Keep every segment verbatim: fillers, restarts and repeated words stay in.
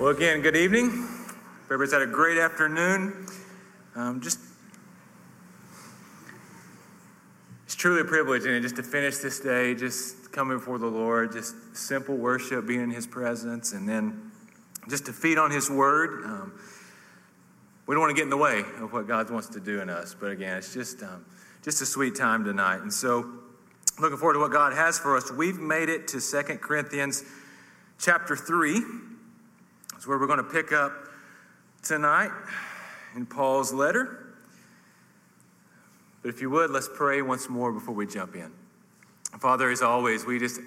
Well, again, good evening. Everybody's had a great afternoon. Um, just, it's truly a privilege, and just to finish this day, just coming before the Lord, just simple worship, being in His presence, and then just to feed on His Word. Um, we don't want to get in the way of what God wants to do in us, but again, it's just um, just a sweet time tonight. And so, looking forward to what God has for us. We've made it to Second Corinthians chapter three. That's where we're going to pick up tonight in Paul's letter. But if you would, let's pray once more before we jump in. Father, as always, we just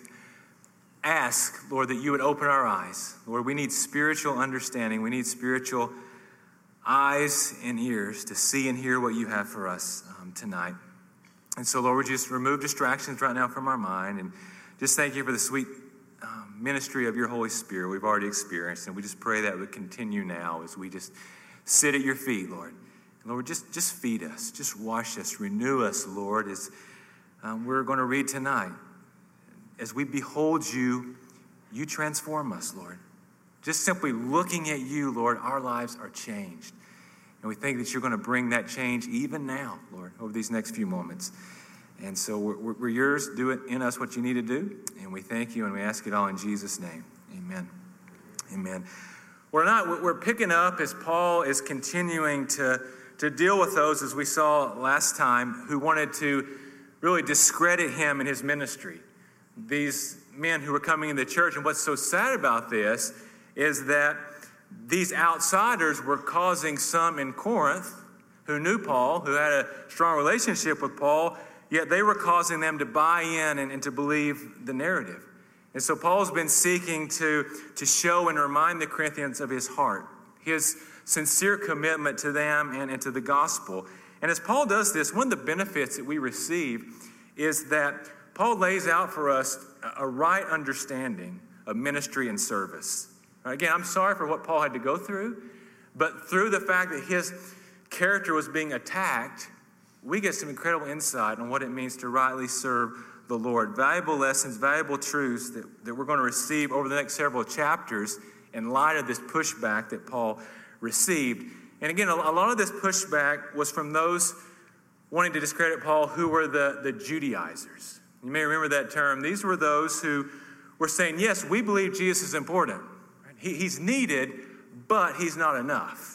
ask, Lord, that you would open our eyes. Lord, we need spiritual understanding. We need spiritual eyes and ears to see and hear what you have for us um, tonight. And so, Lord, we just remove distractions right now from our mind, and just thank you for the sweet um, ministry of your Holy Spirit we've already experienced. And we just pray that would continue now as we just sit at your feet, Lord. And Lord, just, just feed us, just wash us, renew us, Lord, as um, we're going to read tonight. As we behold you, you transform us, Lord. Just simply looking at you, Lord, our lives are changed. And we think that you're going to bring that change even now, Lord, over these next few moments. And so we're, we're yours. Do it in us what you need to do. And we thank you and we ask it all in Jesus' name. Amen. Amen. We're not, we're picking up as Paul is continuing to, to deal with those, as we saw last time, who wanted to really discredit him and his ministry. These men who were coming into the church. And what's so sad about this is that these outsiders were causing some in Corinth who knew Paul, who had a strong relationship with Paul, yet they were causing them to buy in and, and to believe the narrative. And so Paul's been seeking to, to show and remind the Corinthians of his heart, his sincere commitment to them and, and to the gospel. And as Paul does this, one of the benefits that we receive is that Paul lays out for us a right understanding of ministry and service. Again, I'm sorry for what Paul had to go through, but through the fact that his character was being attacked, we get some incredible insight on what it means to rightly serve the Lord. Valuable lessons, valuable truths that, that we're going to receive over the next several chapters in light of this pushback that Paul received. And again, a, a lot of this pushback was from those wanting to discredit Paul who were the, the Judaizers. You may remember that term. These were those who were saying, yes, we believe Jesus is important. He, he's needed, but he's not enough.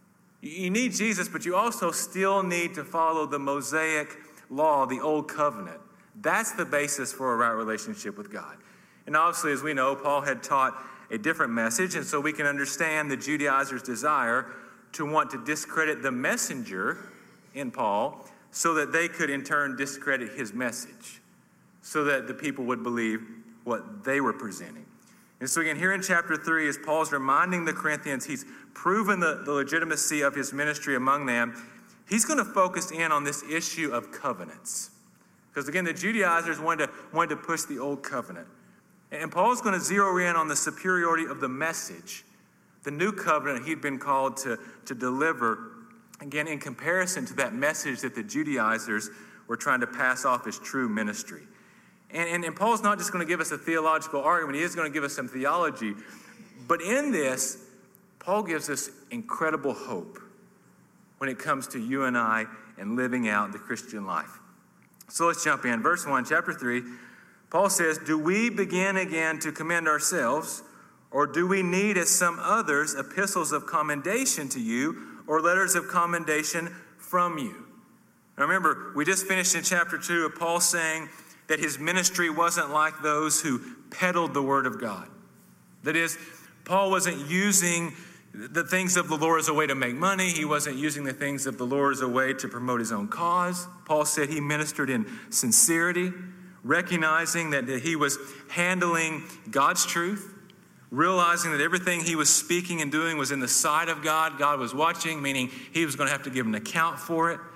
You need Jesus, but you also still need to follow the Mosaic law, the Old Covenant. That's the basis for a right relationship with God. And obviously, as we know, Paul had taught a different message, and so we can understand the Judaizers' desire to want to discredit the messenger in Paul so that they could in turn discredit his message, so that the people would believe what they were presenting. And so again, here in chapter three, as Paul's reminding the Corinthians, he's proven the, the legitimacy of his ministry among them. He's going to focus in on this issue of covenants. Because again, the Judaizers wanted to, wanted to push the old covenant. And Paul's going to zero in on the superiority of the message, the new covenant he'd been called to, to deliver, again, in comparison to that message that the Judaizers were trying to pass off as true ministry. And, and, and Paul's not just going to give us a theological argument. He is going to give us some theology. But in this, Paul gives us incredible hope when it comes to you and I and living out the Christian life. So let's jump in. Verse one, chapter three, Paul says, do we begin again to commend ourselves, or do we need, as some others, epistles of commendation to you, or letters of commendation from you? Now remember, we just finished in chapter two of Paul saying that his ministry wasn't like those who peddled the word of God. That is, Paul wasn't using the things of the Lord as a way to make money. He wasn't using the things of the Lord as a way to promote his own cause. Paul said he ministered in sincerity, recognizing that he was handling God's truth, realizing that everything he was speaking and doing was in the sight of God. God was watching, meaning he was going to have to give an account for it.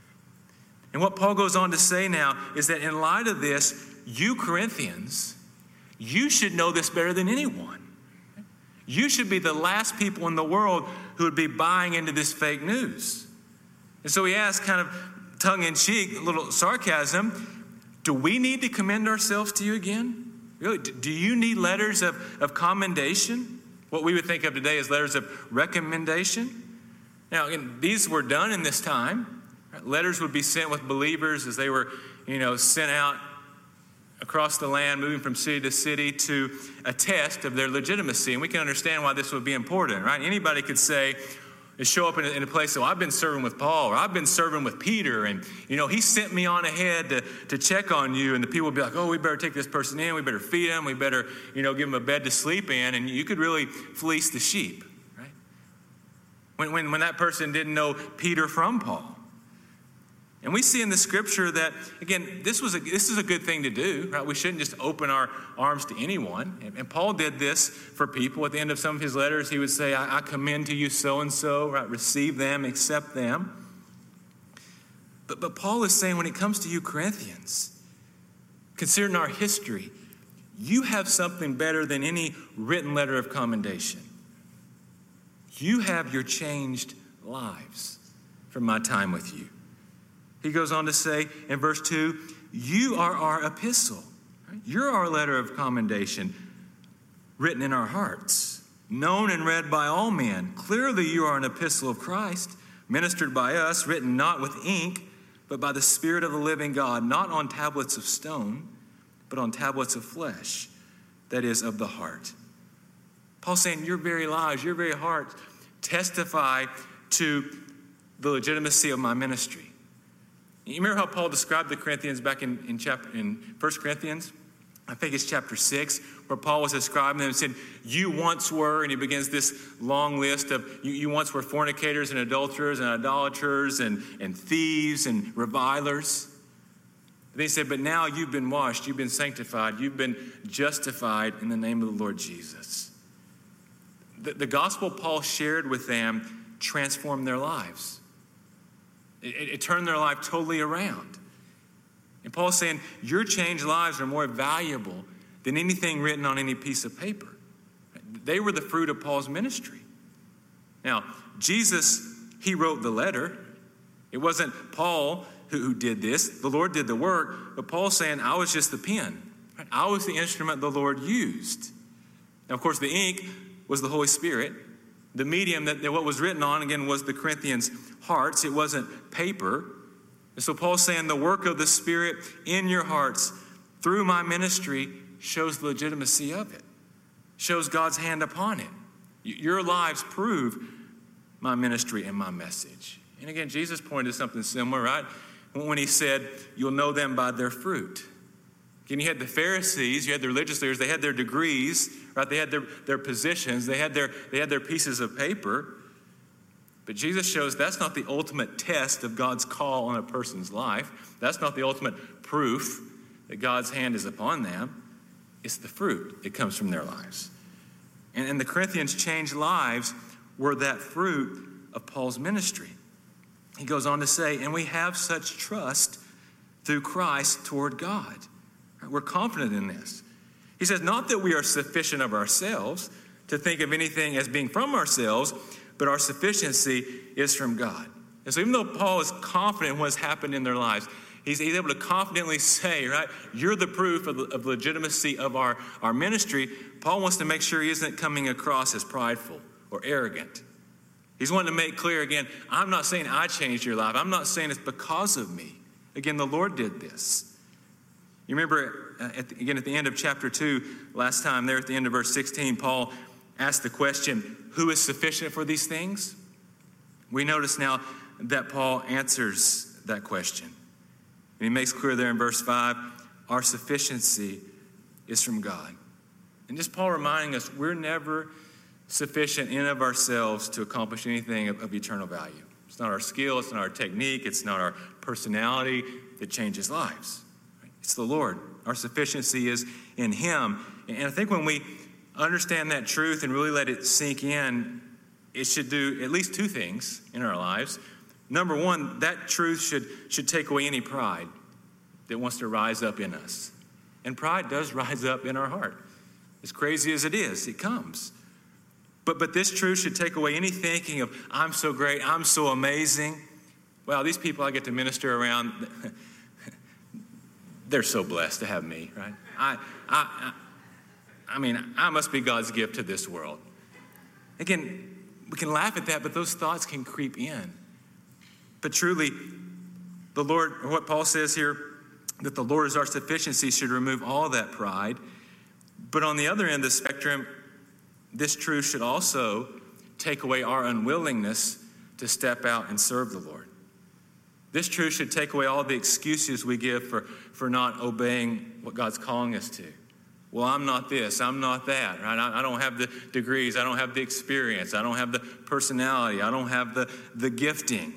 And what Paul goes on to say now is that in light of this, you Corinthians, you should know this better than anyone. You should be the last people in the world who would be buying into this fake news. And so he asks, kind of tongue-in-cheek, a little sarcasm, do we need to commend ourselves to you again? Really, do you need letters of, of commendation? what we would think of today as letters of recommendation. Now, again, these were done in this time. Letters would be sent with believers as they were, you know, sent out across the land, moving from city to city to attest of their legitimacy. And we can understand why this would be important, right? Anybody could say, show up in a, in a place, so I've been serving with Paul, or I've been serving with Peter, and, you know, he sent me on ahead to, to check on you. And the people would be like, oh, we better take this person in. We better feed him. We better, you know, give him a bed to sleep in. And you could really fleece the sheep, right? When, when, when that person didn't know Peter from Paul. And we see in the scripture that, again, this was a, this is a good thing to do, right? We shouldn't just open our arms to anyone. And, and Paul did this for people. At the end of some of his letters, he would say, I, I commend to you so-and-so, right? Receive them, accept them. But, but Paul is saying when it comes to you Corinthians, considering our history, you have something better than any written letter of commendation. You have your changed lives from my time with you. He goes on to say in verse two, you are our epistle. Right? You're our letter of commendation written in our hearts, known and read by all men. Clearly you are an epistle of Christ, ministered by us, written not with ink, but by the Spirit of the living God, not on tablets of stone, but on tablets of flesh, that is, of the heart. Paul's saying your very lives, your very heart testify to the legitimacy of my ministry. You remember how Paul described the Corinthians back in, in, chapter, in First Corinthians? I think it's chapter six, where Paul was describing them and said, you once were, and he begins this long list of, you, you once were fornicators and adulterers and idolaters and, and thieves and revilers. Then he said, but now you've been washed, you've been sanctified, you've been justified in the name of the Lord Jesus. The, the gospel Paul shared with them transformed their lives. It, it turned their life totally around. And Paul's saying, your changed lives are more valuable than anything written on any piece of paper. They were the fruit of Paul's ministry. Now, Jesus, he wrote the letter. It wasn't Paul who, who did this. The Lord did the work. But Paul's saying, I was just the pen. I was the instrument the Lord used. Now, of course, the ink was the Holy Spirit. The medium that, that what was written on, again, was the Corinthians' hearts. It wasn't paper. And so Paul's saying the work of the Spirit in your hearts through my ministry shows the legitimacy of it, shows God's hand upon it. Your lives prove my ministry and my message. And again, Jesus pointed to something similar, right? When he said, you'll know them by their fruit. Again, you had the Pharisees, you had the religious leaders, they had their degrees, right? They had their, their positions, they had their, they had their pieces of paper. But Jesus shows that's not the ultimate test of God's call on a person's life. That's not the ultimate proof that God's hand is upon them. It's the fruit that comes from their lives. And, and the Corinthians' changed lives were that fruit of Paul's ministry. He goes on to say, and we have such trust through Christ toward God. We're confident in this. He says, not that we are sufficient of ourselves to think of anything as being from ourselves, but our sufficiency is from God. And so even though Paul is confident in what's happened in their lives, he's, he's able to confidently say, right, you're the proof of the of legitimacy of our, our ministry. Paul wants to make sure he isn't coming across as prideful or arrogant. He's wanting to make clear again, I'm not saying I changed your life. I'm not saying it's because of me. Again, the Lord did this. You remember, uh, at the, again, at the end of chapter two, last time there at the end of verse sixteen, Paul asked the question, who is sufficient for these things? We notice now that Paul answers that question. And he makes clear there in verse five, our sufficiency is from God. And just Paul reminding us, we're never sufficient in and of ourselves to accomplish anything of, of eternal value. It's not our skill, it's not our technique, it's not our personality that changes lives. It's the Lord. Our sufficiency is in him. And I think when we understand that truth and really let it sink in, it should do at least two things in our lives. Number one, that truth should, should take away any pride that wants to rise up in us. And pride does rise up in our heart. As crazy as it is, it comes. But, but this truth should take away any thinking of, I'm so great, I'm so amazing. Well, these people I get to minister around, they're so blessed to have me, right? I, I, I, I mean, I must be God's gift to this world. Again, we can laugh at that, but those thoughts can creep in. But truly, the Lord, or what Paul says here, that the Lord is our sufficiency, should remove all that pride. But on the other end of the spectrum, this truth should also take away our unwillingness to step out and serve the Lord. This truth should take away all the excuses we give for, for not obeying what God's calling us to. Well, I'm not this, I'm not that, right? I, I don't have the degrees, I don't have the experience, I don't have the personality, I don't have the, the gifting.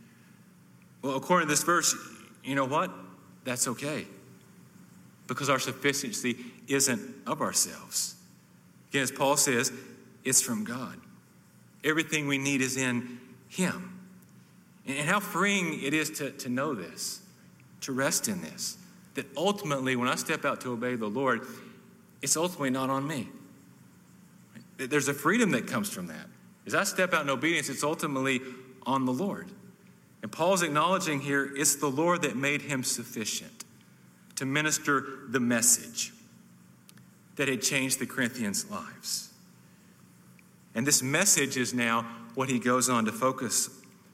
Well, according to this verse, you know what? That's okay. Because our sufficiency isn't of ourselves. Again, as Paul says, it's from God. Everything we need is in Him. And how freeing it is to, to know this, to rest in this. That ultimately, when I step out to obey the Lord, it's ultimately not on me. There's a freedom that comes from that. As I step out in obedience, it's ultimately on the Lord. And Paul's acknowledging here, it's the Lord that made him sufficient to minister the message that had changed the Corinthians' lives. And this message is now what he goes on to focus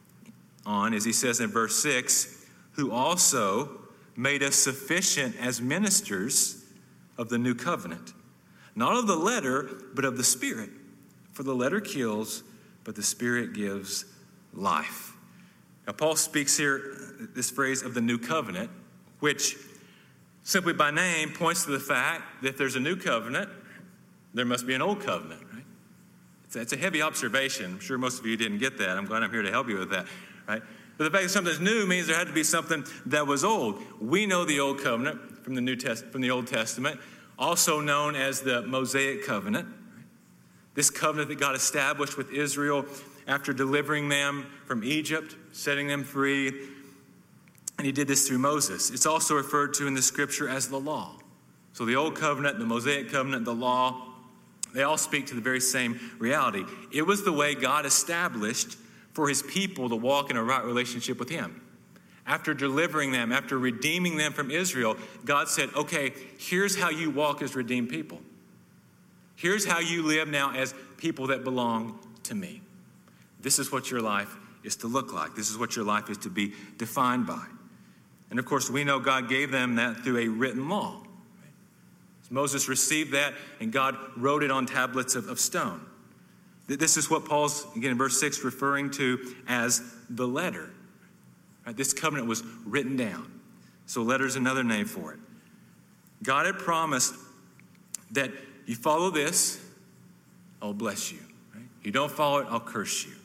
on, as he says in verse six, who also made us sufficient as ministers of the new covenant, not of the letter, but of the Spirit. For the letter kills, but the Spirit gives life. Now, Paul speaks here, this phrase of the new covenant, which simply by name points to the fact that if there's a new covenant, there must be an old covenant, right? It's a, it's a heavy observation. I'm sure most of you didn't get that. I'm glad I'm here to help you with that, right? But the fact that something's new means there had to be something that was old. We know the old covenant from the New Test, from the Old Testament, also known as the Mosaic covenant. This covenant that God established with Israel after delivering them from Egypt, setting them free. And he did this through Moses. It's also referred to in the scripture as the law. So the old covenant, the Mosaic covenant, the law, they all speak to the very same reality. It was the way God established for his people to walk in a right relationship with him. After delivering them, after redeeming them from Israel, God said, okay, here's how you walk as redeemed people. Here's how you live now as people that belong to me. This is what your life is to look like. This is what your life is to be defined by. And of course, we know God gave them that through a written law. Moses received that, and God wrote it on tablets of, of stone. This is what Paul's, again in verse six, referring to as the letter. Right? This covenant was written down. So letter is another name for it. God had promised that you follow this, I'll bless you. Right? You don't follow it, I'll curse you.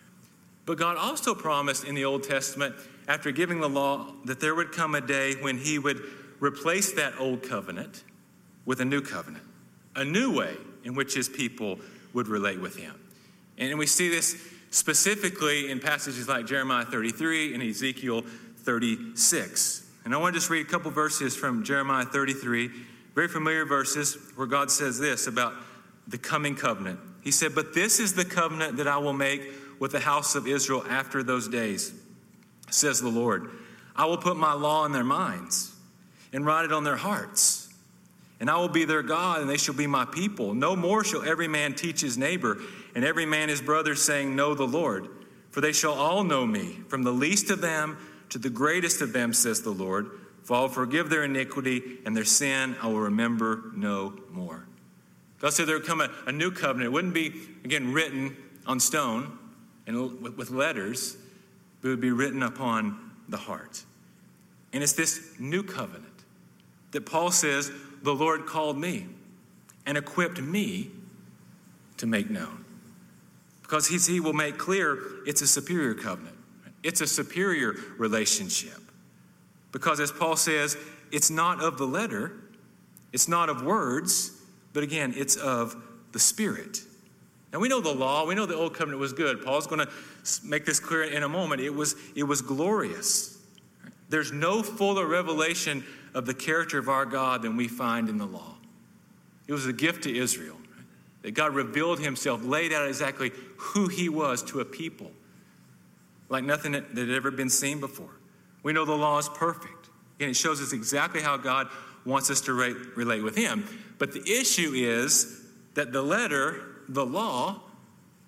But God also promised in the Old Testament, after giving the law, that there would come a day when he would replace that old covenant with a new covenant, a new way in which his people would relate with him. And we see this specifically in passages like Jeremiah thirty-three and Ezekiel thirty-six. And I want to just read a couple verses from Jeremiah thirty-three, very familiar verses where God says this about the coming covenant. He said, "But this is the covenant that I will make with the house of Israel after those days, says the Lord. I will put my law in their minds and write it on their hearts. And I will be their God, and they shall be my people. No more shall every man teach his neighbor, and every man his brother, saying, Know the Lord. For they shall all know me, from the least of them to the greatest of them, says the Lord. For I will forgive their iniquity, and their sin I will remember no more." God said there would come a, a new covenant. It wouldn't be, again, written on stone and with, with letters, but it would be written upon the heart. And it's this new covenant that Paul says, the Lord called me and equipped me to make known. Because he's, he will make clear it's a superior covenant. It's a superior relationship. Because as Paul says, it's not of the letter, it's not of words, but again, it's of the Spirit. Now we know the law, we know the old covenant was good. Paul's going to make this clear in a moment. It was, it was glorious. There's no fuller revelation of the character of our God than we find in the law. It was a gift to Israel, right? That God revealed himself, laid out exactly who he was to a people like nothing that had ever been seen before. We know the law is perfect. And it shows us exactly how God wants us to re- relate with him. But the issue is that the letter, the law,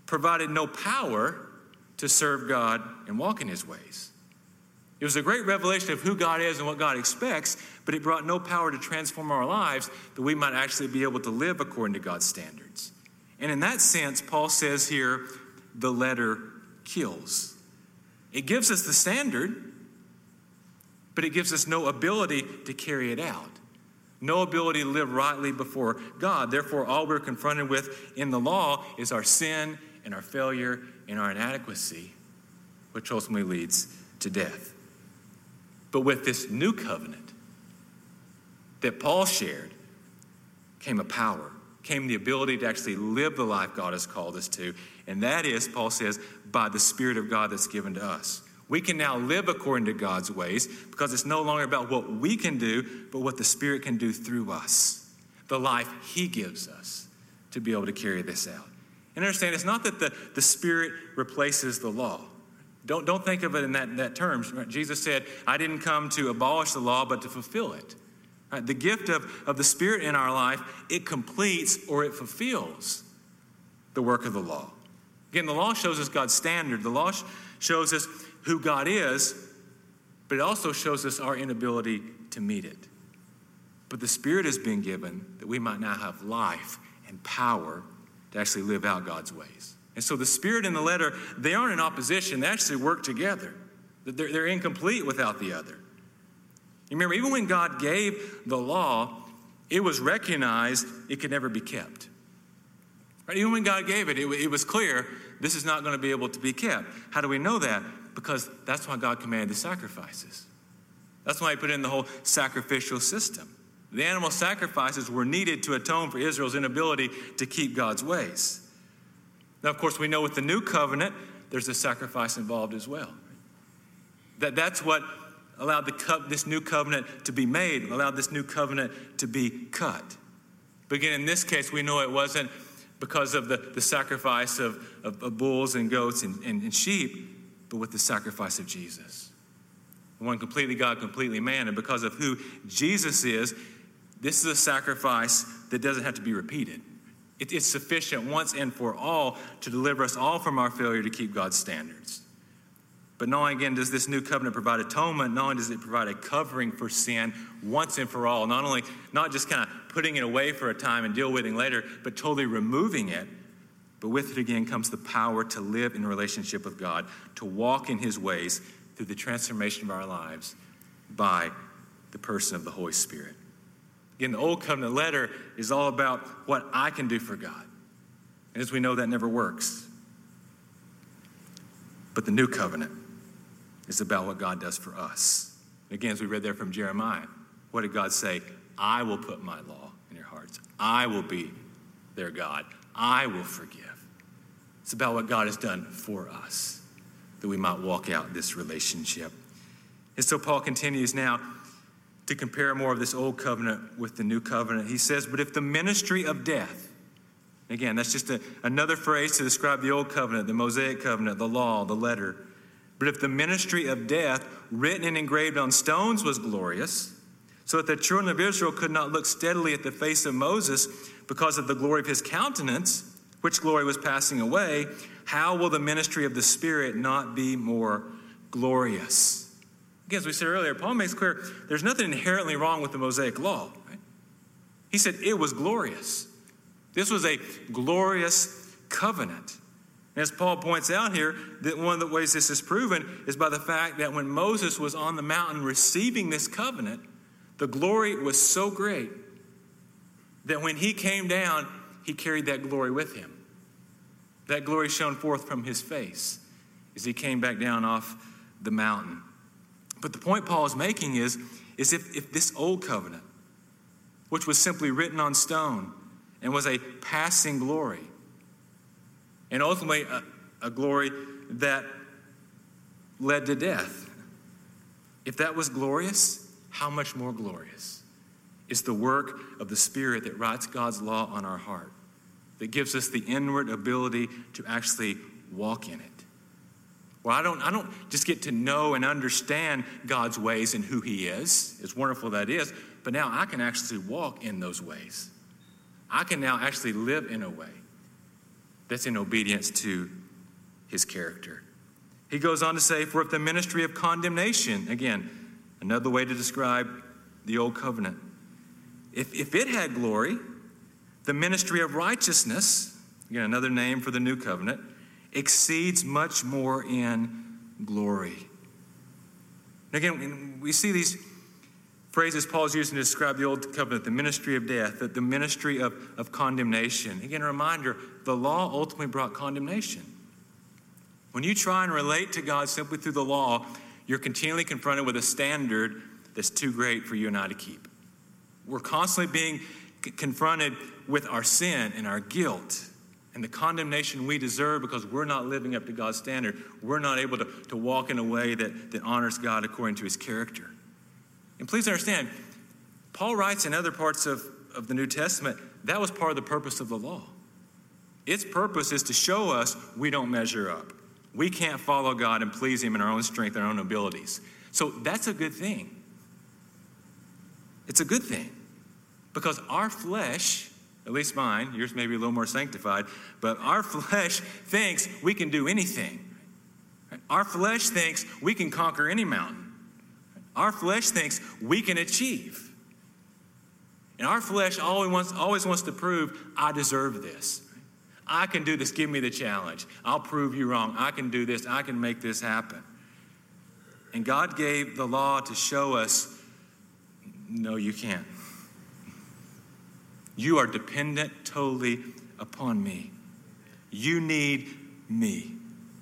provided no power to serve God and walk in his ways. It was a great revelation of who God is and what God expects, but it brought no power to transform our lives that we might actually be able to live according to God's standards. And in that sense, Paul says here, the letter kills. It gives us the standard, but it gives us no ability to carry it out. No ability to live rightly before God. Therefore, all we're confronted with in the law is our sin and our failure and our inadequacy, which ultimately leads to death. But with this new covenant that Paul shared came a power, came the ability to actually live the life God has called us to. And that is, Paul says, by the Spirit of God that's given to us. We can now live according to God's ways because it's no longer about what we can do, but what the Spirit can do through us. The life he gives us to be able to carry this out. And understand, it's not that the, the Spirit replaces the law. Don't, don't think of it in that, that terms. Right? Jesus said, I didn't come to abolish the law, but to fulfill it. Right? The gift of, of the Spirit in our life, it completes or it fulfills the work of the law. Again, the law shows us God's standard. The law sh- shows us who God is, but it also shows us our inability to meet it. But the Spirit has been given that we might now have life and power to actually live out God's ways. And so the Spirit and the letter, they aren't in opposition. They actually work together. They're, they're incomplete without the other. You remember, even when God gave the law, it was recognized it could never be kept. Right? Even when God gave it, it, it was clear this is not going to be able to be kept. How do we know that? Because that's why God commanded the sacrifices. That's why he put in the whole sacrificial system. The animal sacrifices were needed to atone for Israel's inability to keep God's ways. Now, of course, we know with the new covenant, there's a sacrifice involved as well. That, that's what allowed the co- this new covenant to be made, allowed this new covenant to be cut. But again, in this case, we know it wasn't because of the, the sacrifice of, of, of bulls and goats and, and, and sheep, but with the sacrifice of Jesus. One completely God, completely man. And because of who Jesus is, this is a sacrifice that doesn't have to be repeated. It, it's sufficient once and for all to deliver us all from our failure to keep God's standards. But not only, again, does this new covenant provide atonement, not only does it provide a covering for sin once and for all, not only, not just kind of putting it away for a time and deal with it later, but totally removing it. But with it, again, comes the power to live in relationship with God, to walk in his ways through the transformation of our lives by the person of the Holy Spirit. Again, the Old Covenant letter is all about what I can do for God. And as we know, that never works. But the New Covenant is about what God does for us. Again, as we read there from Jeremiah, what did God say? I will put my law in your hearts. I will be their God. I will forgive. It's about what God has done for us, that we might walk out this relationship. And so Paul continues now to compare more of this old covenant with the new covenant. He says, but if the ministry of death, again, that's just a, another phrase to describe the old covenant, the Mosaic covenant, the law, the letter. But if the ministry of death, written and engraved on stones, was glorious, so that the children of Israel could not look steadily at the face of Moses because of the glory of his countenance, which glory was passing away, how will the ministry of the Spirit not be more glorious? Again, as we said earlier, Paul makes clear there's nothing inherently wrong with the Mosaic law. Right? He said it was glorious. This was a glorious covenant. And as Paul points out here, that one of the ways this is proven is by the fact that when Moses was on the mountain receiving this covenant, the glory was so great that when he came down, he carried that glory with him. That glory shone forth from his face as he came back down off the mountain. But the point Paul is making is, is if, if this old covenant, which was simply written on stone and was a passing glory, and ultimately a, a glory that led to death, if that was glorious, how much more glorious is the work of the Spirit that writes God's law on our heart, that gives us the inward ability to actually walk in it. Well, I don't, I don't just get to know and understand God's ways and who he is, as wonderful that is, but now I can actually walk in those ways. I can now actually live in a way that's in obedience to his character. He goes on to say, for if the ministry of condemnation, again, another way to describe the old covenant, if, if it had glory, the ministry of righteousness, again, another name for the new covenant, exceeds much more in glory. And again, we see these phrases Paul's using to describe the old covenant, the ministry of death, the, the ministry of, of condemnation. Again, a reminder, the law ultimately brought condemnation. When you try and relate to God simply through the law, you're continually confronted with a standard that's too great for you and I to keep. We're constantly being c- confronted with our sin and our guilt and the condemnation we deserve because we're not living up to God's standard. We're not able to, to walk in a way that, that honors God according to his character. And please understand, Paul writes in other parts of, of the New Testament, that was part of the purpose of the law. Its purpose is to show us we don't measure up. We can't follow God and please him in our own strength and our own abilities. So that's a good thing. It's a good thing because our flesh, at least mine, yours may be a little more sanctified, but our flesh thinks we can do anything. Our flesh thinks we can conquer any mountain. Our flesh thinks we can achieve. And our flesh always wants, always wants to prove, I deserve this. I can do this. Give me the challenge. I'll prove you wrong. I can do this. I can make this happen. And God gave the law to show us, no, you can't. You are dependent totally upon me. You need me.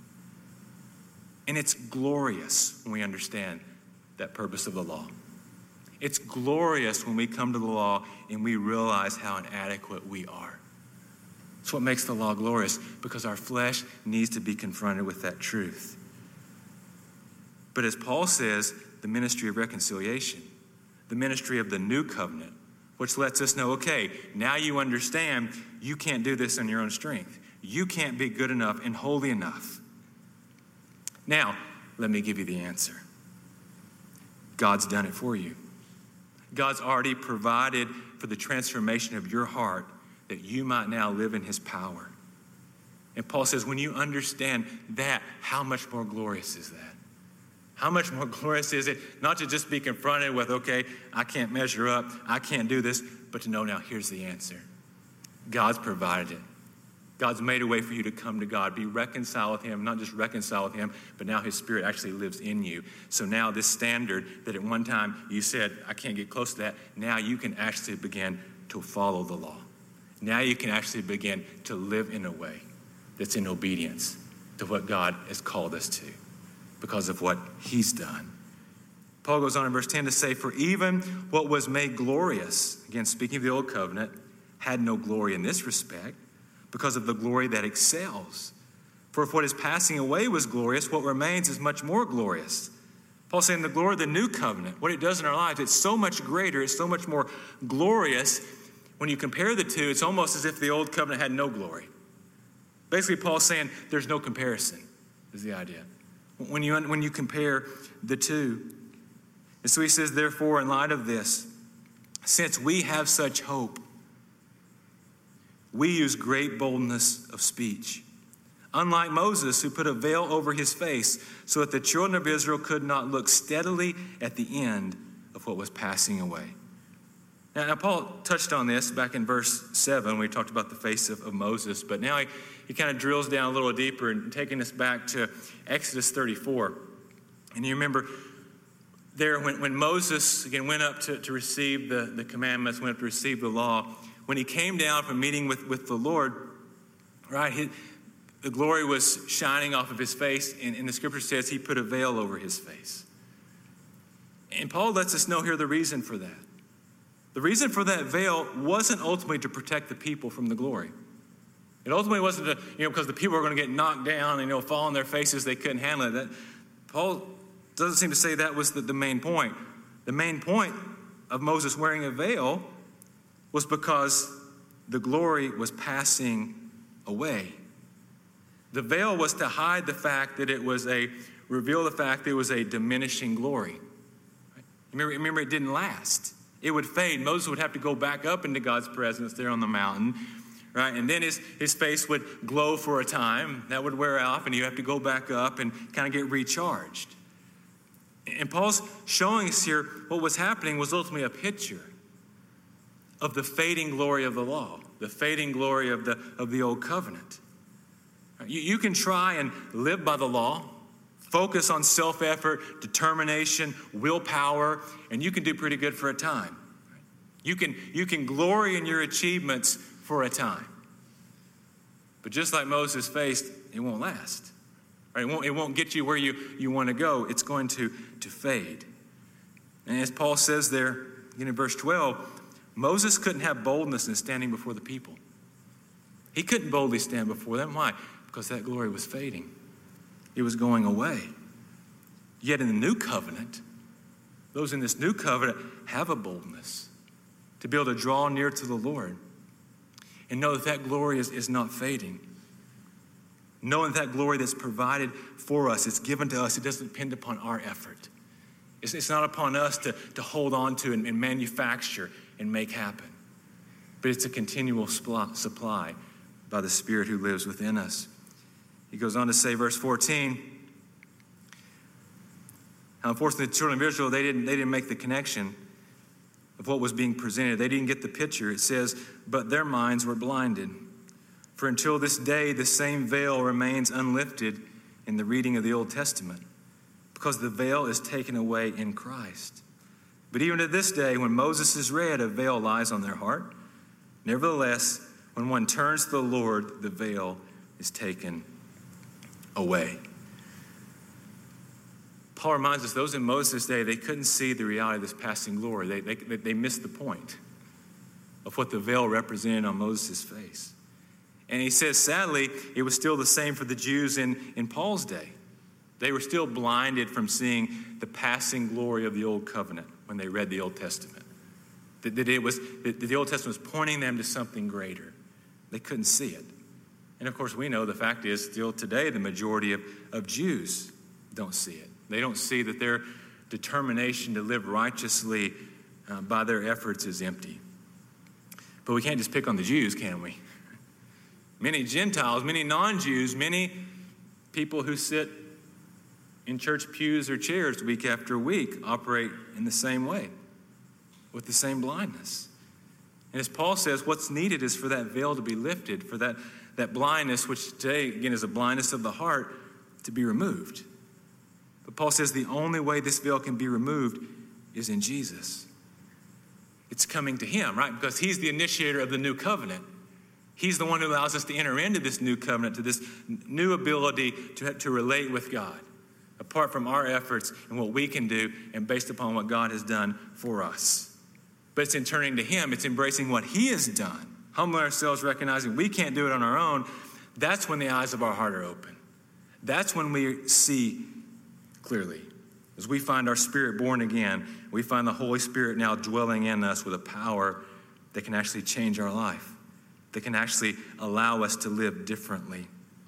And it's glorious when we understand that purpose of the law. It's glorious when we come to the law and we realize how inadequate we are. That's what makes the law glorious, because our flesh needs to be confronted with that truth. But as Paul says, the ministry of reconciliation, the ministry of the new covenant, which lets us know, okay, now you understand you can't do this in your own strength. You can't be good enough and holy enough. Now, let me give you the answer. God's done it for you. God's already provided for the transformation of your heart that you might now live in his power. And Paul says, when you understand that, how much more glorious is that? How much more glorious is it not to just be confronted with, okay, I can't measure up, I can't do this, but to know now here's the answer. God's provided it. God's made a way for you to come to God, be reconciled with him, not just reconcile with him, but now his spirit actually lives in you. So now this standard that at one time you said, I can't get close to that, now you can actually begin to follow the law. Now you can actually begin to live in a way that's in obedience to what God has called us to because of what he's done. Paul goes on in verse ten to say, for even what was made glorious, again speaking of the old covenant, had no glory in this respect because of the glory that excels. For if what is passing away was glorious, what remains is much more glorious. Paul's saying the glory of the new covenant, what it does in our lives, it's so much greater, it's so much more glorious. When you compare the two, it's almost as if the old covenant had no glory. Basically, Paul's saying there's no comparison, is the idea. When you, when you compare the two. And so he says, therefore, in light of this, since we have such hope, we use great boldness of speech. Unlike Moses, who put a veil over his face so that the children of Israel could not look steadily at the end of what was passing away. Now, now Paul touched on this back in verse seven when we talked about the face of, of Moses, but now he, he kind of drills down a little deeper and taking us back to Exodus thirty-four. And you remember there when, when Moses, again, went up to, to receive the, the commandments, went up to receive the law, when he came down from meeting with, with the Lord, right, his, the glory was shining off of his face, and, and the scripture says he put a veil over his face. And Paul lets us know here the reason for that. The reason for that veil wasn't ultimately to protect the people from the glory. It ultimately wasn't to, you know, because the people were going to get knocked down and, you know, fall on their faces, they couldn't handle it. That, Paul doesn't seem to say that was the, the main point. The main point of Moses wearing a veil was because the glory was passing away. The veil was to hide the fact that it was a, reveal the fact that it was a diminishing glory. Remember, remember it didn't last. It would fade. Moses would have to go back up into God's presence there on the mountain, right? And then his, his face would glow for a time. That would wear off, and you have to go back up and kind of get recharged. And Paul's showing us here what was happening was ultimately a picture of the fading glory of the law, the fading glory of the, of the old covenant. You, you can try and live by the law, focus on self-effort, determination, willpower, and you can do pretty good for a time. You can, you can glory in your achievements for a time. But just like Moses faced, it won't last. Right? It won't, it won't get you where you, you want to go. It's going to, to fade. And as Paul says there, in verse twelve, Moses couldn't have boldness in standing before the people. He couldn't boldly stand before them. Why? Because that glory was fading. It was going away. Yet in the new covenant, those in this new covenant have a boldness to be able to draw near to the Lord and know that that glory is, is not fading. Knowing that glory that's provided for us, it's given to us, it doesn't depend upon our effort. It's, it's not upon us to, to hold on to and, and manufacture and make happen. But it's a continual supply by the Spirit who lives within us. He goes on to say, verse fourteen, how unfortunately the children of Israel, they didn't, they didn't make the connection of what was being presented. They didn't get the picture. It says, but their minds were blinded. For until this day, the same veil remains unlifted in the reading of the Old Testament, because the veil is taken away in Christ. But even to this day, when Moses is read, a veil lies on their heart. Nevertheless, when one turns to the Lord, the veil is taken away. Paul reminds us, those in Moses' day, they couldn't see the reality of this passing glory. They, they, they missed the point of what the veil represented on Moses' face. And he says, sadly, it was still the same for the Jews in, in Paul's day. They were still blinded from seeing the passing glory of the Old Covenant when they read the Old Testament. That, that, it was, that the Old Testament was pointing them to something greater. They couldn't see it. And of course, we know the fact is still today the majority of, of Jews don't see it. They don't see that their determination to live righteously uh, by their efforts is empty. But we can't just pick on the Jews, can we? Many Gentiles, many non-Jews, many people who sit in church pews or chairs week after week operate in the same way, with the same blindness. And as Paul says, what's needed is for that veil to be lifted, for that, that blindness, which today, again, is a blindness of the heart, to be removed. But Paul says the only way this veil can be removed is in Jesus. It's coming to him, right? Because he's the initiator of the new covenant. He's the one who allows us to enter into this new covenant, to this new ability to, to relate with God, apart from our efforts and what we can do and based upon what God has done for us. But it's in turning to him. It's embracing what he has done, humbling ourselves, recognizing we can't do it on our own. That's when the eyes of our heart are open. That's when we see clearly. As we find our spirit born again, we find the Holy Spirit now dwelling in us with a power that can actually change our life, that can actually allow us to live differently.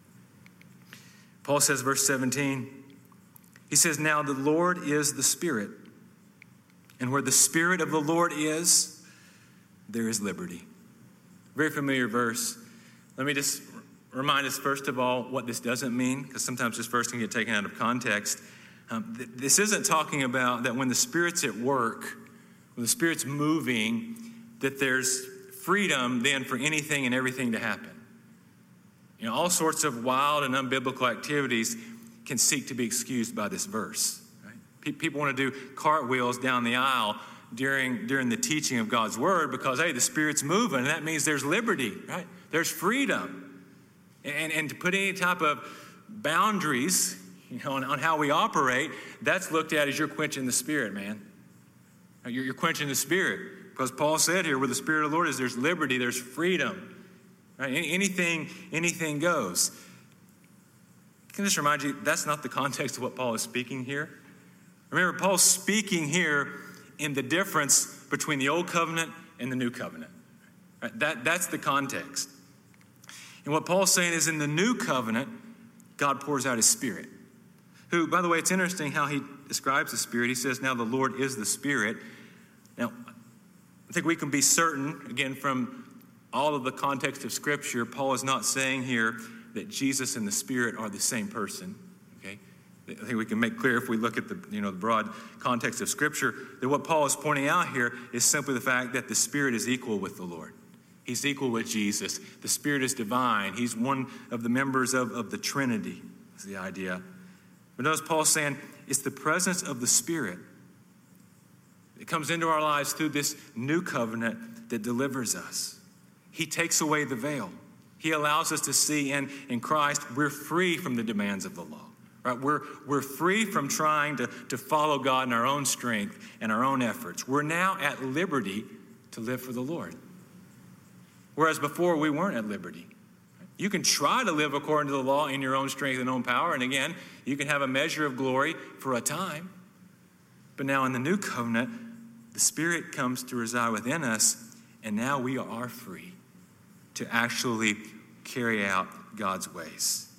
Paul says, verse seventeen, he says, now the Lord is the Spirit, and where the Spirit of the Lord is, there is liberty. Very familiar verse. Let me just remind us, first of all, what this doesn't mean, because sometimes this verse can get taken out of context. Um, th- this isn't talking about that when the Spirit's at work, when the Spirit's moving, that there's freedom then for anything and everything to happen. You know, all sorts of wild and unbiblical activities can seek to be excused by this verse. Right? Pe- people want to do cartwheels down the aisle during, during the teaching of God's word because, hey, the Spirit's moving, and that means there's liberty, right? There's freedom. And, and to put any type of boundaries, you know, on, on how we operate, that's looked at as you're quenching the Spirit, man. You're, you're quenching the Spirit. Because Paul said here, where the Spirit of the Lord is, there's liberty, there's freedom. Right? Anything, anything goes. Can I just remind you, that's not the context of what Paul is speaking here. Remember, Paul's speaking here in the difference between the old covenant and the new covenant. Right? That, that's the context. And what Paul's saying is in the new covenant, God pours out his Spirit. Who, by the way, it's interesting how he describes the Spirit. He says, now the Lord is the Spirit. Now, I think we can be certain, again, from all of the context of Scripture, Paul is not saying here that Jesus and the Spirit are the same person. Okay, I think we can make clear if we look at the you know the broad context of Scripture that what Paul is pointing out here is simply the fact that the Spirit is equal with the Lord. He's equal with Jesus. The Spirit is divine. He's one of the members of, of the Trinity, is the idea. But notice Paul saying it's the presence of the Spirit. It comes into our lives through this new covenant that delivers us. He takes away the veil. He allows us to see in, in Christ we're free from the demands of the law. Right? We're, we're free from trying to, to follow God in our own strength and our own efforts. We're now at liberty to live for the Lord. Whereas before we weren't at liberty. You can try to live according to the law in your own strength and own power. And again, you can have a measure of glory for a time. But now in the new covenant, the Spirit comes to reside within us. And now we are free to actually carry out God's ways.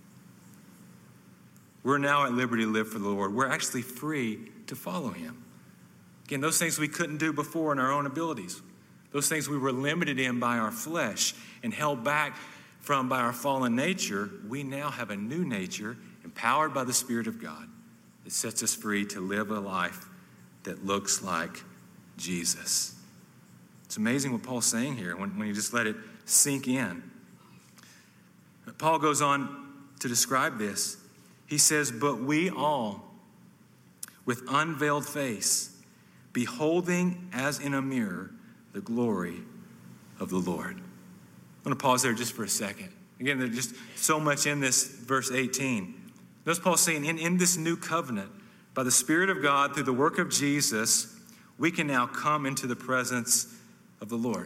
We're now at liberty to live for the Lord. We're actually free to follow him. Again, those things we couldn't do before in our own abilities. Those things we were limited in by our flesh and held back from by our fallen nature, we now have a new nature empowered by the Spirit of God that sets us free to live a life that looks like Jesus. It's amazing what Paul's saying here when, when you just let it sink in. But Paul goes on to describe this. He says, but we all, with unveiled face, beholding as in a mirror the glory of the Lord. I'm going to pause there just for a second. Again, there's just so much in this verse eighteen. Notice Paul saying, in, in this new covenant, by the Spirit of God, through the work of Jesus, we can now come into the presence of the Lord.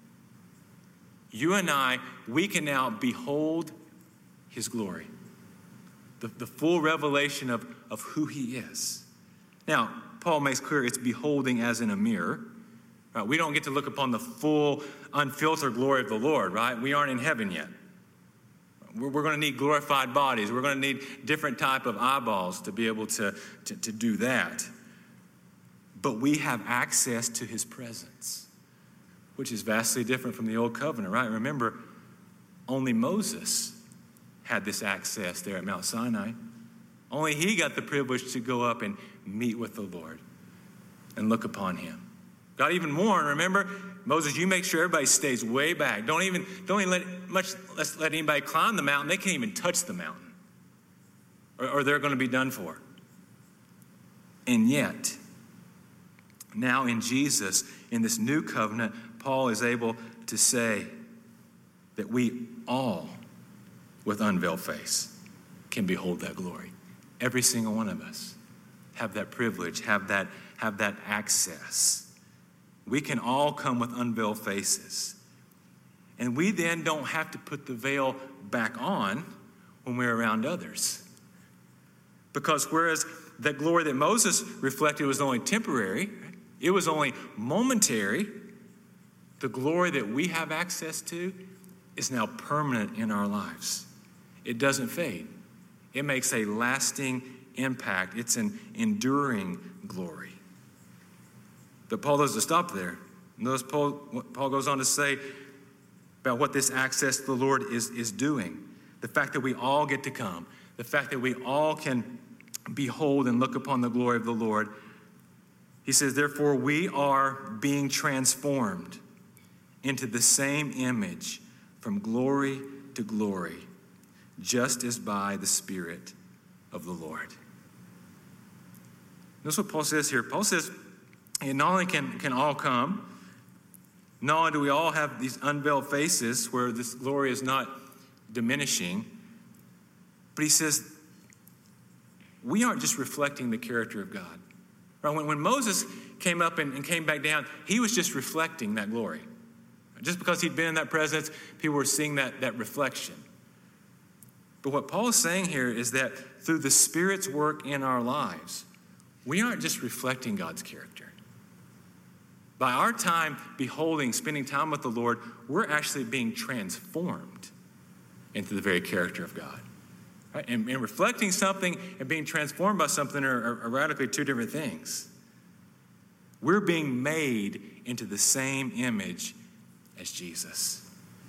You and I, we can now behold his glory. The, the full revelation of, of who he is. Now, Paul makes clear it's beholding as in a mirror. Right? We don't get to look upon the full, unfiltered glory of the Lord, right? We aren't in heaven yet. We're, we're going to need glorified bodies. We're going to need different type of eyeballs to be able to, to, to do that. But we have access to his presence, which is vastly different from the old covenant, right? Remember, only Moses had this access there at Mount Sinai. Only he got the privilege to go up and meet with the Lord and look upon him. God even warned, remember, Moses, you make sure everybody stays way back. Don't even, don't even let much less let anybody climb the mountain. They can't even touch the mountain. Or, or they're going to be done for. And yet, now in Jesus, in this new covenant, Paul is able to say that we all, with unveiled face, can behold that glory. Every single one of us have that privilege, have that, have that access. We can all come with unveiled faces. And we then don't have to put the veil back on when we're around others. Because whereas that glory that Moses reflected was only temporary, it was only momentary, the glory that we have access to is now permanent in our lives. It doesn't fade. It makes a lasting impact. It's an enduring glory. But Paul doesn't stop there. Notice Paul, Paul goes on to say about what this access to the Lord is, is doing. The fact that we all get to come. The fact that we all can behold and look upon the glory of the Lord. He says, therefore, we are being transformed into the same image from glory to glory, just as by the Spirit of the Lord. Notice what Paul says here. Paul says, and not only can, can all come, not only do we all have these unveiled faces where this glory is not diminishing, but he says, we aren't just reflecting the character of God. Right? When, when Moses came up and, and came back down, he was just reflecting that glory. Just because he'd been in that presence, people were seeing that, that reflection. But what Paul is saying here is that through the Spirit's work in our lives, we aren't just reflecting God's character. By our time beholding, spending time with the Lord, we're actually being transformed into the very character of God. Right? And, and reflecting something and being transformed by something are, are, are radically two different things. We're being made into the same image as Jesus.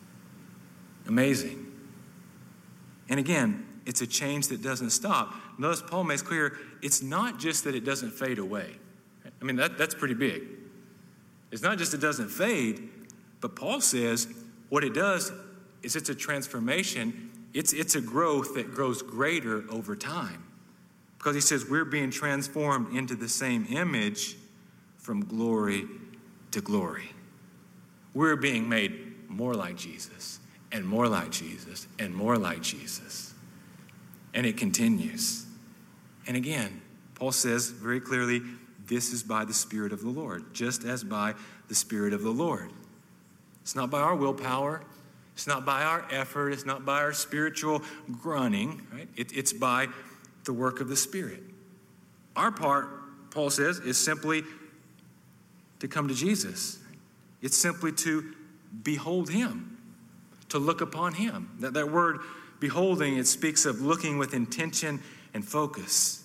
Amazing. And again, it's a change that doesn't stop. Notice Paul makes clear it's not just that it doesn't fade away. I mean, that, that's pretty big. It's not just it doesn't fade, but Paul says what it does is it's a transformation. It's, it's a growth that grows greater over time. Because he says we're being transformed into the same image from glory to glory. We're being made more like Jesus, and more like Jesus, and more like Jesus. And it continues. And again, Paul says very clearly, this is by the Spirit of the Lord, just as by the Spirit of the Lord. It's not by our willpower. It's not by our effort. It's not by our spiritual grunting, right? It, it's by the work of the Spirit. Our part, Paul says, is simply to come to Jesus. It's simply to behold him, to look upon him. That, that word beholding, it speaks of looking with intention and focus.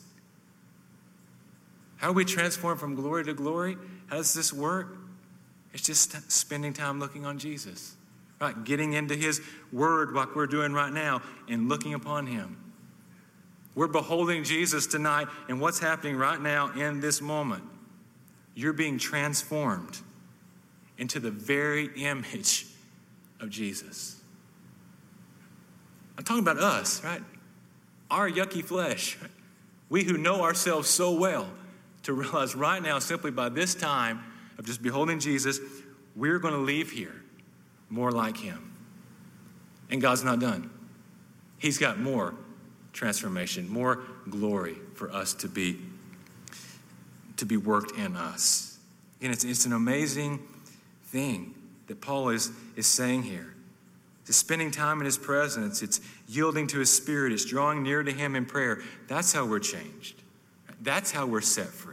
How do we transform from glory to glory? How does this work? It's just spending time looking on Jesus, right? Getting into his word like we're doing right now and looking upon him. We're beholding Jesus tonight, and what's happening right now in this moment? You're being transformed into the very image of Jesus. I'm talking about us, right? Our yucky flesh. Right? We who know ourselves so well to realize right now, simply by this time of just beholding Jesus, we're going to leave here more like him. And God's not done. He's got more transformation, more glory for us to be to be worked in us. And it's, it's an amazing thing that Paul is, is saying here. It's spending time in his presence. It's yielding to his Spirit. It's drawing near to him in prayer. That's how we're changed. That's how we're set free.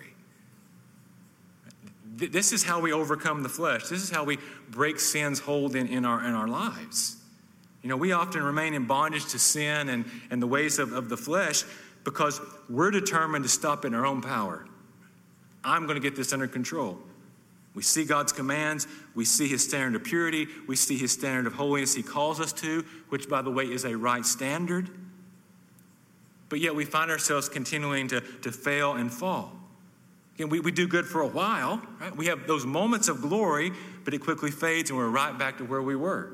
This is how we overcome the flesh. This is how we break sin's hold in, in, our, in our lives. You know, we often remain in bondage to sin and, and the ways of, of the flesh because we're determined to stop in our own power. I'm going to get this under control. We see God's commands. We see his standard of purity. We see his standard of holiness he calls us to, which, by the way, is a right standard. But yet we find ourselves continuing to, to fail and fall. Again, we, we do good for a while, right? We have those moments of glory, but it quickly fades and we're right back to where we were.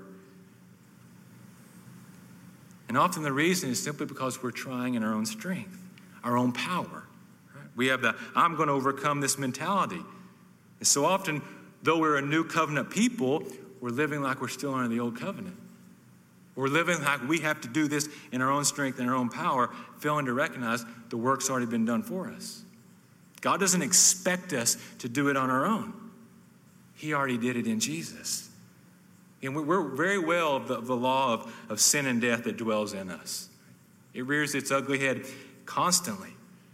And often the reason is simply because we're trying in our own strength, our own power. Right? We have the, I'm going to overcome this mentality. And so often, though we're a new covenant people, we're living like we're still under the old covenant. We're living like we have to do this in our own strength and our own power, failing to recognize the work's already been done for us. God doesn't expect us to do it on our own. He already did it in Jesus. And we're very well of the, of the law of, of sin and death that dwells in us. It rears its ugly head constantly.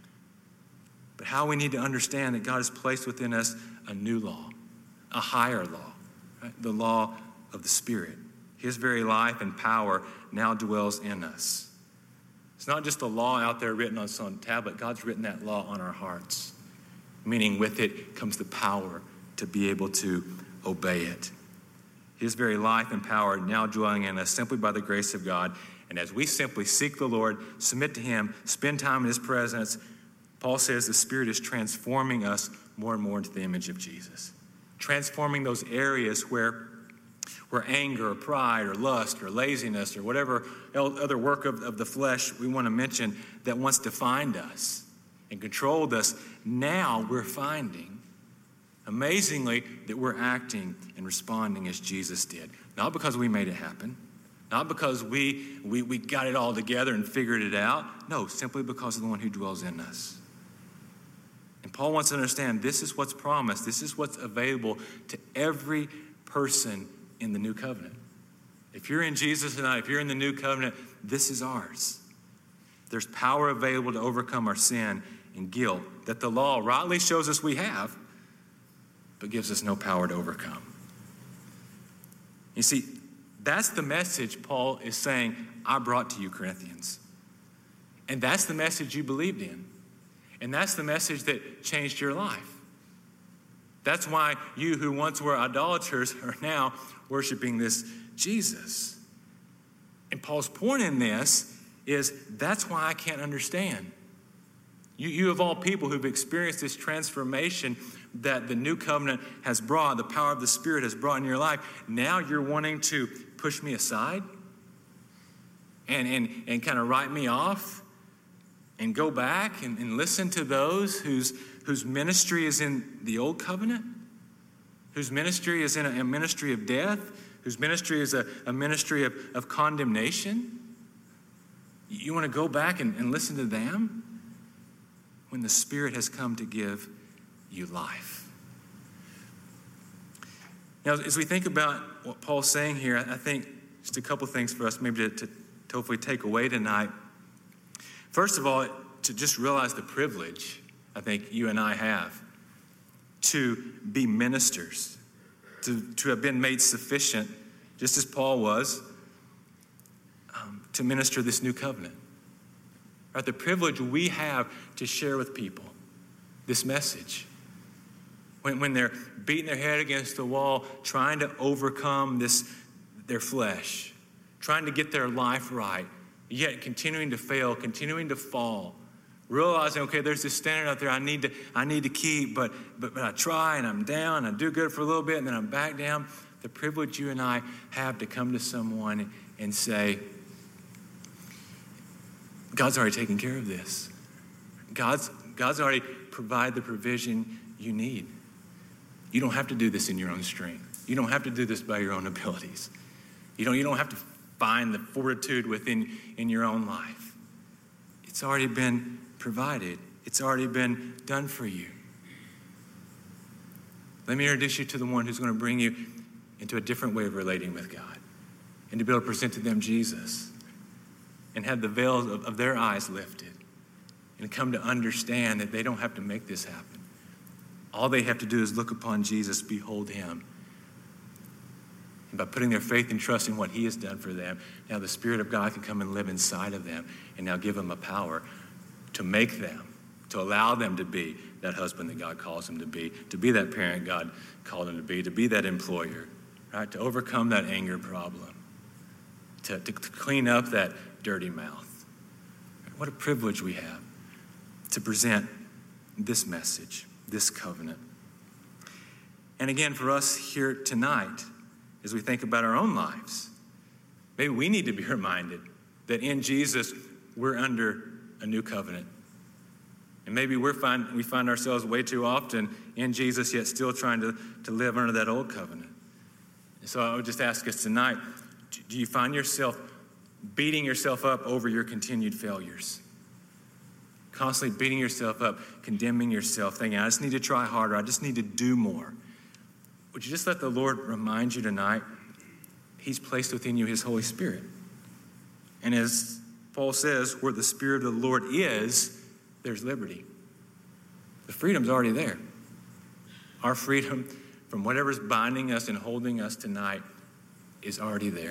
But how we need to understand that God has placed within us a new law, a higher law, right? The law of the Spirit. His very life and power now dwells in us. It's not just a law out there written on some tablet. God's written that law on our hearts, meaning with it comes the power to be able to obey it. His very life and power now dwelling in us simply by the grace of God. And as we simply seek the Lord, submit to him, spend time in his presence, Paul says the Spirit is transforming us more and more into the image of Jesus. Transforming those areas where, where anger or pride or lust or laziness or whatever other work of, of the flesh we want to mention that once defined us and controlled us, now we're finding, amazingly, that we're acting and responding as Jesus did. Not because we made it happen. Not because we, we, we got it all together and figured it out. No, simply because of the one who dwells in us. And Paul wants to understand this is what's promised. This is what's available to every person in the new covenant. If you're in Jesus tonight, if you're in the new covenant, this is ours. There's power available to overcome our sin and guilt that the law rightly shows us we have, but gives us no power to overcome. You see, that's the message Paul is saying, I brought to you, Corinthians. And that's the message you believed in. And that's the message that changed your life. That's why you who once were idolaters are now worshiping this Jesus. And Paul's point in this is that's why I can't understand. You, you of all people who've experienced this transformation that the new covenant has brought, the power of the Spirit has brought in your life, now you're wanting to push me aside and, and, and kind of write me off and go back and, and listen to those whose, whose ministry is in the old covenant, whose ministry is in a, a ministry of death, whose ministry is a, a ministry of, of condemnation. You want to go back and, and listen to them when the Spirit has come to give you life. Now, as we think about what Paul's saying here, I think just a couple things for us maybe to, to, to hopefully take away tonight. First of all, to just realize the privilege I think you and I have to be ministers, to, to have been made sufficient, just as Paul was, um, to minister this new covenant. Right? The privilege we have to share with people this message. When, when they're beating their head against the wall, trying to overcome this, their flesh, trying to get their life right, yet continuing to fail, continuing to fall, realizing, okay, there's this standard out there I need to, I need to keep, but, but, but I try and I'm down, I do good for a little bit, and then I'm back down. The privilege you and I have to come to someone and say, God's already taken care of this. God's, God's already provided the provision you need. You don't have to do this in your own strength. You don't have to do this by your own abilities. You don't, you don't have to find the fortitude within in your own life. It's already been provided. It's already been done for you. Let me introduce you to the one who's going to bring you into a different way of relating with God and to be able to present to them Jesus and have the veils of, of their eyes lifted and come to understand that they don't have to make this happen. All they have to do is look upon Jesus, behold him. And by putting their faith and trust in what he has done for them, now the Spirit of God can come and live inside of them and now give them a power to make them, to allow them to be that husband that God calls them to be, to be that parent God called them to be, to be that employer, right? To overcome that anger problem, to, to, to clean up that dirty mouth. What a privilege we have to present this message, this covenant. And again, for us here tonight, as we think about our own lives, maybe we need to be reminded that in Jesus, we're under a new covenant. And maybe we're find, we find ourselves way too often in Jesus, yet still trying to, to live under that old covenant. And so I would just ask us tonight, do you find yourself beating yourself up over your continued failures? Constantly beating yourself up, condemning yourself, thinking, I just need to try harder, I just need to do more. Would you just let the Lord remind you tonight, he's placed within you his Holy Spirit. And as Paul says, where the Spirit of the Lord is, there's liberty. The freedom's already there. Our freedom from whatever's binding us and holding us tonight is already there.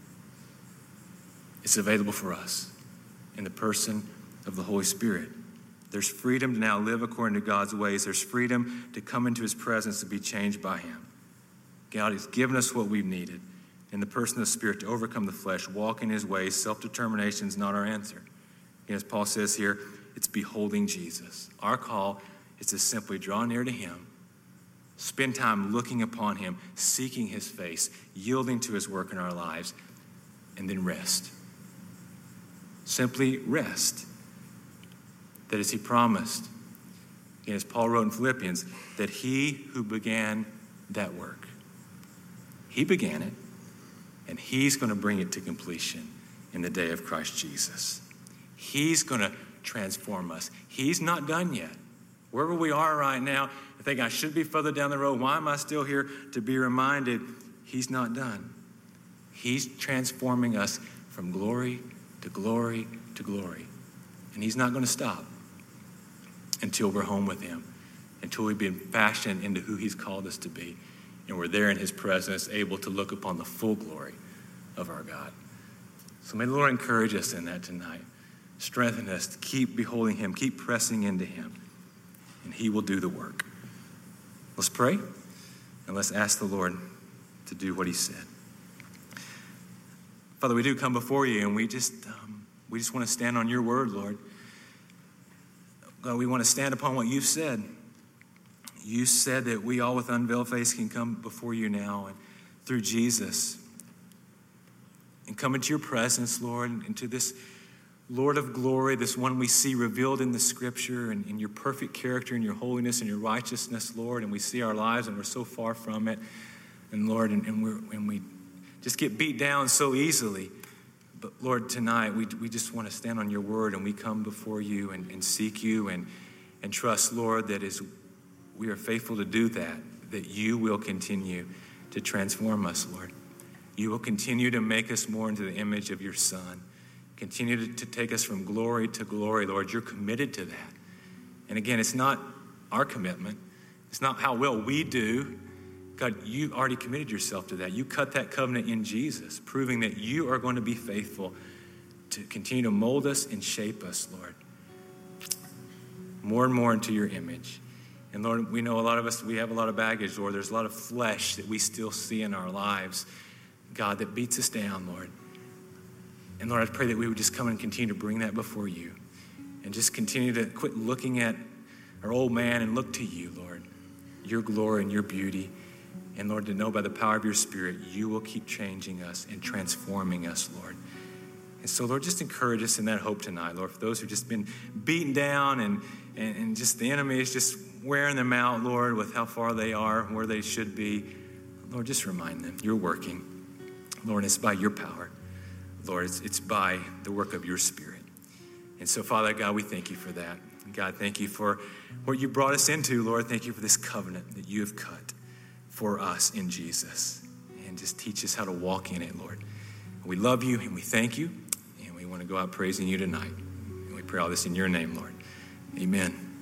It's available for us in the person of the Holy Spirit. There's freedom to now live according to God's ways. There's freedom to come into his presence to be changed by him. God has given us what we've needed in the person of the Spirit to overcome the flesh, walk in his ways. Self-determination is not our answer. And as Paul says here, it's beholding Jesus. Our call is to simply draw near to him, spend time looking upon him, seeking his face, yielding to his work in our lives, and then rest. Simply rest. That as he promised, and as Paul wrote in Philippians, that he who began that work, he began it, and he's going to bring it to completion in the day of Christ Jesus. He's going to transform us. He's not done yet. Wherever we are right now, I think I should be further down the road. Why am I still here? To be reminded, he's not done. He's transforming us from glory to glory to glory. And he's not going to stop until we're home with him, until we've been fashioned into who he's called us to be. And we're there in his presence, able to look upon the full glory of our God. So may the Lord encourage us in that tonight. Strengthen us to keep beholding him, keep pressing into him, and he will do the work. Let's pray, and let's ask the Lord to do what he said. Father, we do come before you, and we just um, we just want to stand on your word, Lord. God, we want to stand upon what you've said. You said that we all with unveiled face can come before you now, and through Jesus, and come into your presence, Lord, into this Lord of glory, this one we see revealed in the scripture, and in your perfect character and your holiness and your righteousness, Lord. And we see our lives and we're so far from it. And Lord, and, and, we're, and we just get beat down so easily. But Lord, tonight we, we just want to stand on your word, and we come before you and, and seek you and, and trust, Lord, that as we are faithful to do that, that you will continue to transform us, Lord. You will continue to make us more into the image of your Son. Continue to, to take us from glory to glory, Lord. You're committed to that. And again, it's not our commitment. It's not how well we do. God, you already committed yourself to that. You cut that covenant in Jesus, proving that you are going to be faithful to continue to mold us and shape us, Lord, more and more into your image. And Lord, we know a lot of us, we have a lot of baggage, Lord. There's a lot of flesh that we still see in our lives, God, that beats us down, Lord. And Lord, I pray that we would just come and continue to bring that before you, and just continue to quit looking at our old man and look to you, Lord, your glory and your beauty. And Lord, to know by the power of your Spirit, you will keep changing us and transforming us, Lord. And so, Lord, just encourage us in that hope tonight, Lord, for those who've just been beaten down and, and, and just the enemy is just wearing them out, Lord, with how far they are, where they should be. Lord, just remind them you're working. Lord, it's by your power. Lord, it's, it's by the work of your Spirit. And so, Father God, we thank you for that. God, thank you for what you brought us into, Lord. Thank you for this covenant that you have cut for us in Jesus. And just teach us how to walk in it, Lord. We love you and we thank you. And we want to go out praising you tonight. And we pray all this in your name, Lord. Amen.